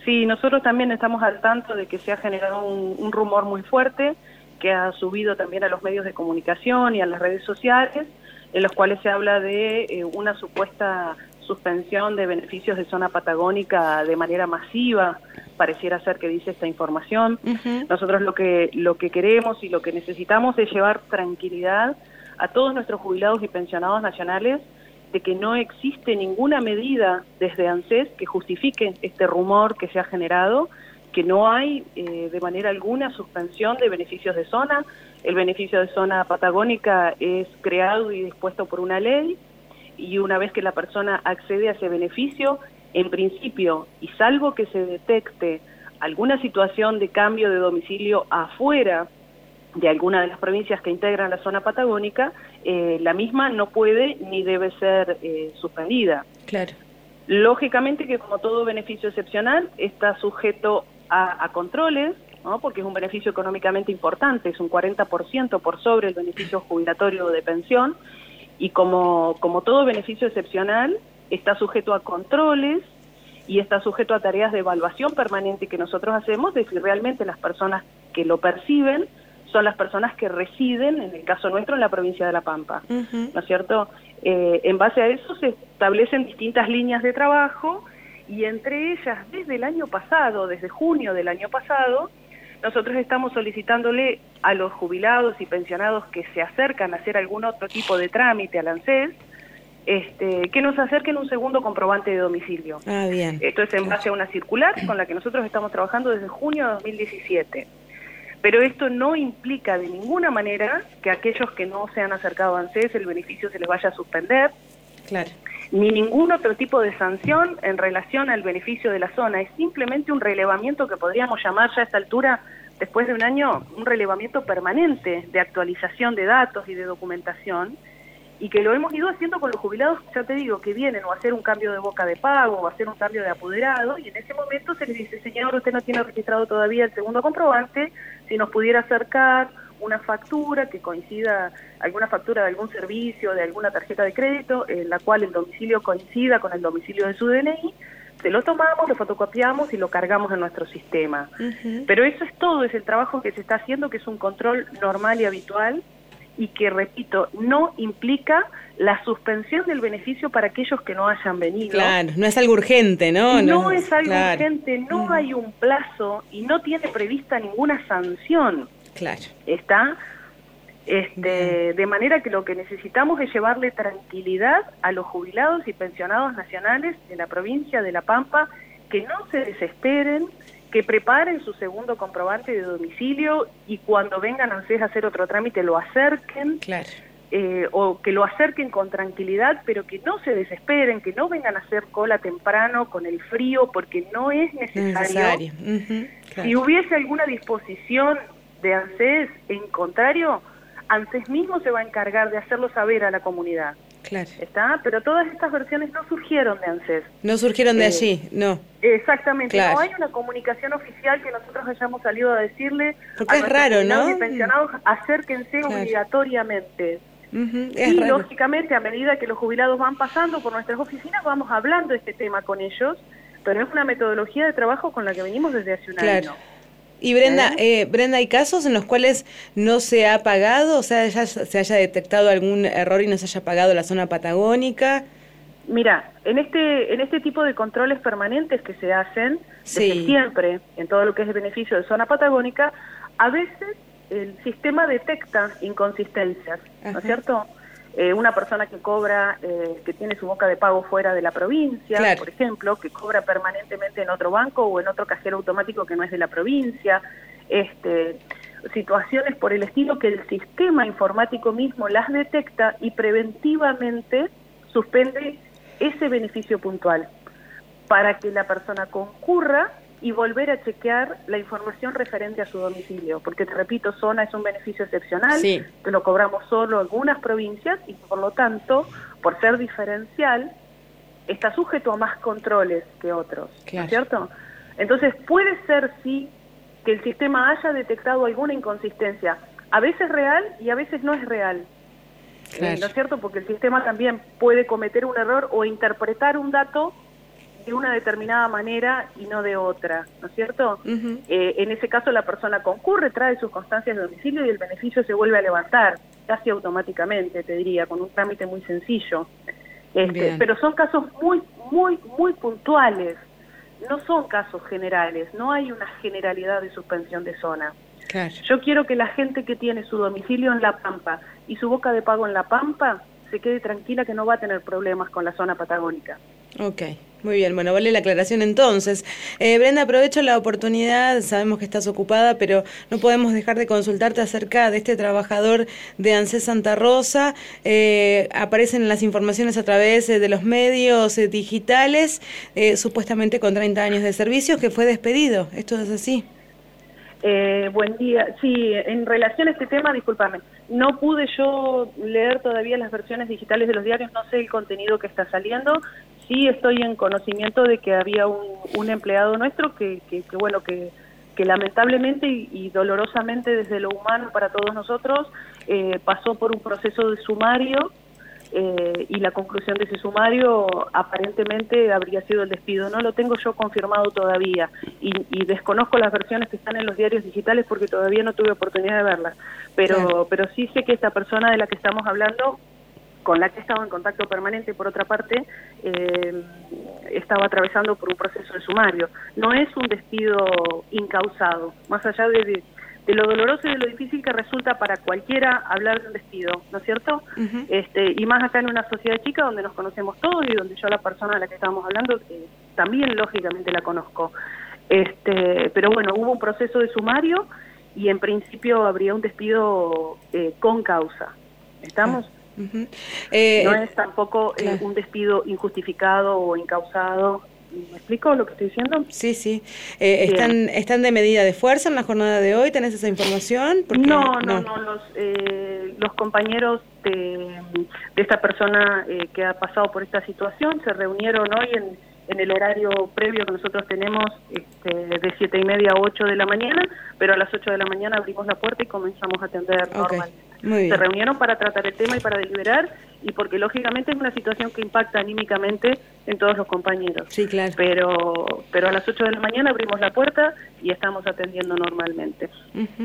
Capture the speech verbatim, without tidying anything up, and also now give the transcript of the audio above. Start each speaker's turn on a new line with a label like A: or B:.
A: Sí, nosotros también estamos al tanto de que se ha generado un, un rumor muy fuerte que ha subido también a los medios de comunicación y a las redes sociales, en los cuales se habla de eh, una supuesta suspensión de beneficios de zona patagónica de manera masiva, pareciera ser que dice esta información. Uh-huh. Nosotros lo que, lo que queremos y lo que necesitamos es llevar tranquilidad a todos nuestros jubilados y pensionados nacionales de que no existe ninguna medida desde ANSES que justifique este rumor que se ha generado, que no hay eh, de manera alguna suspensión de beneficios de zona. El beneficio de zona patagónica es creado y dispuesto por una ley, y una vez que la persona accede a ese beneficio, en principio, y salvo que se detecte alguna situación de cambio de domicilio afuera de alguna de las provincias que integran la zona patagónica, eh, la misma no puede ni debe ser eh, suspendida.
B: Claro.
A: Lógicamente que, como todo beneficio excepcional, está sujeto a, a controles, ¿no? Porque es un beneficio económicamente importante, es un cuarenta por ciento por sobre el beneficio jubilatorio de pensión, y como, como todo beneficio excepcional, está sujeto a controles y está sujeto a tareas de evaluación permanente que nosotros hacemos de si realmente las personas que lo perciben son las personas que residen, en el caso nuestro, en la provincia de La Pampa, uh-huh. ¿no es cierto? Eh, en base a eso se establecen distintas líneas de trabajo, y entre ellas, desde el año pasado, desde junio del año pasado, nosotros estamos solicitándole a los jubilados y pensionados que se acercan a hacer algún otro tipo de trámite al ANSES, este, que nos acerquen un segundo comprobante de domicilio.
B: Ah, bien.
A: Esto es en base a una circular con la que nosotros estamos trabajando desde junio de dos mil diecisiete. Pero esto no implica de ninguna manera que a aquellos que no se han acercado a ANSES el beneficio se les vaya a suspender.
B: Claro.
A: Ni ningún otro tipo de sanción en relación al beneficio de la zona. Es simplemente un relevamiento que podríamos llamar ya a esta altura, después de un año, un relevamiento permanente de actualización de datos y de documentación, y que lo hemos ido haciendo con los jubilados, ya te digo, que vienen o a hacer un cambio de boca de pago o a hacer un cambio de apoderado, y en ese momento se les dice: señor, usted no tiene registrado todavía el segundo comprobante, si nos pudiera acercar una factura que coincida, alguna factura de algún servicio, de alguna tarjeta de crédito, en la cual el domicilio coincida con el domicilio de su D N I, se lo tomamos, lo fotocopiamos y lo cargamos en nuestro sistema. Uh-huh. Pero eso es todo, es el trabajo que se está haciendo, que es un control normal y habitual, y que, repito, no implica la suspensión del beneficio para aquellos que no hayan venido.
B: Claro, no es algo urgente, ¿no?
A: No,
B: no
A: es algo
B: claro.
A: urgente, no uh-huh. hay un plazo y no tiene prevista ninguna sanción.
B: Claro.
A: ¿Está? Este, de manera que lo que necesitamos es llevarle tranquilidad a los jubilados y pensionados nacionales de la provincia de La Pampa, que no se desesperen, que preparen su segundo comprobante de domicilio y cuando vengan a ANSES a hacer otro trámite lo acerquen,
B: claro.
A: eh, o que lo acerquen con tranquilidad, pero que no se desesperen, que no vengan a hacer cola temprano con el frío, porque no es necesario.
B: necesario. Uh-huh. Claro.
A: Si hubiese alguna disposición de ANSES, en contrario, ANSES mismo se va a encargar de hacerlo saber a la comunidad.
B: Claro.
A: ¿Está? Pero todas estas versiones no surgieron de ANSES.
B: No surgieron de
A: eh,
B: allí, no.
A: Exactamente,
B: claro.
A: No hay una comunicación oficial que nosotros hayamos salido a decirle
B: Porque
A: a
B: es raro, ¿no?
A: y pensionados, acérquense claro. obligatoriamente.
B: Uh-huh.
A: Y
B: raro.
A: lógicamente, a medida que los jubilados van pasando por nuestras oficinas, vamos hablando de este tema con ellos, pero es una metodología de trabajo con la que venimos desde hace un
B: claro.
A: año.
B: Y Brenda, ¿Eh? Eh, Brenda, ¿hay casos en los cuales no se ha pagado, o sea, ya se haya detectado algún error y no se haya pagado la zona patagónica?
A: Mira, en este en este tipo de controles permanentes que se hacen
B: sí.
A: desde siempre, en todo lo que es el beneficio de zona patagónica, a veces el sistema detecta inconsistencias, Ajá. ¿no es cierto? Eh, una persona que cobra, eh, que tiene su boca de pago fuera de la provincia,
B: claro.
A: por ejemplo, que cobra permanentemente en otro banco o en otro cajero automático que no es de la provincia, este, situaciones por el estilo que el sistema informático mismo las detecta y preventivamente suspende ese beneficio puntual para que la persona concurra y volver a chequear la información referente a su domicilio, porque te repito, zona es un beneficio excepcional,
B: sí.
A: que lo cobramos solo en algunas provincias y por lo tanto, por ser diferencial, está sujeto a más controles que otros,
B: claro.
A: ¿no es cierto? Entonces puede ser, sí, que el sistema haya detectado alguna inconsistencia, a veces real y a veces no es real,
B: claro.
A: eh, ¿no es cierto? Porque el sistema también puede cometer un error o interpretar un dato de una determinada manera y no de otra, ¿no es cierto?
B: Uh-huh.
A: Eh, en ese caso la persona concurre, trae sus constancias de domicilio y el beneficio se vuelve a levantar, casi automáticamente, te diría, con un trámite muy sencillo. Este, pero son casos muy, muy, muy puntuales, no son casos generales, no hay una generalidad de suspensión de zona.
B: Claro.
A: Yo quiero que la gente que tiene su domicilio en La Pampa y su boca de pago en La Pampa se quede tranquila que no va a tener problemas con la zona patagónica.
B: Ok, muy bien. Bueno, vale la aclaración entonces. Eh, Brenda, aprovecho la oportunidad, sabemos que estás ocupada, pero no podemos dejar de consultarte acerca de este trabajador de ANSES Santa Rosa. Eh, aparecen las informaciones a través de los medios eh, digitales, eh, supuestamente con treinta años de servicios, que fue despedido. ¿Esto es así?
A: Eh, buen día. Sí, en relación a este tema, discúlpame, no pude yo leer todavía las versiones digitales de los diarios, no sé el contenido que está saliendo. Sí estoy en conocimiento de que había un, un empleado nuestro que, que, que bueno, que, que lamentablemente y, y dolorosamente desde lo humano para todos nosotros eh, pasó por un proceso de sumario. Eh, y la conclusión de ese sumario aparentemente habría sido el despido. No lo tengo yo confirmado todavía y, y desconozco las versiones que están en los diarios digitales porque todavía no tuve oportunidad de verlas, pero, claro. pero sí sé que esta persona de la que estamos hablando, con la que he estado en contacto permanente por otra parte, eh, estaba atravesando por un proceso de sumario. No es un despido incausado, más allá de... de de lo doloroso y de lo difícil que resulta para cualquiera hablar de un despido, ¿no es cierto? Uh-huh. Este, y más acá en una sociedad chica donde nos conocemos todos y donde yo la persona a la que estábamos hablando eh, también lógicamente la conozco. Este, pero bueno, hubo un proceso de sumario y en principio habría un despido eh, con causa. ¿Estamos?
B: Uh-huh. eh,
A: no es tampoco
B: claro.
A: eh, un despido injustificado o incausado. ¿Me explico lo que estoy diciendo?
B: Sí, sí. Eh, ¿están, ¿Están de medida de fuerza en la jornada de hoy? ¿Tenés esa información? Porque,
A: no, no, no, no. Los, eh, los compañeros de, de esta persona eh, que ha pasado por esta situación se reunieron hoy en, en el horario previo que nosotros tenemos este, de siete y media a ocho de la mañana, pero a las ocho de la mañana abrimos la puerta y comenzamos a atender okay. normalmente.
B: Muy bien.
A: Se reunieron para tratar el tema y para deliberar, y porque lógicamente es una situación que impacta anímicamente en todos los compañeros.
B: Sí, claro.
A: Pero, pero a las ocho de la mañana abrimos la puerta y estamos atendiendo normalmente. Uh-huh.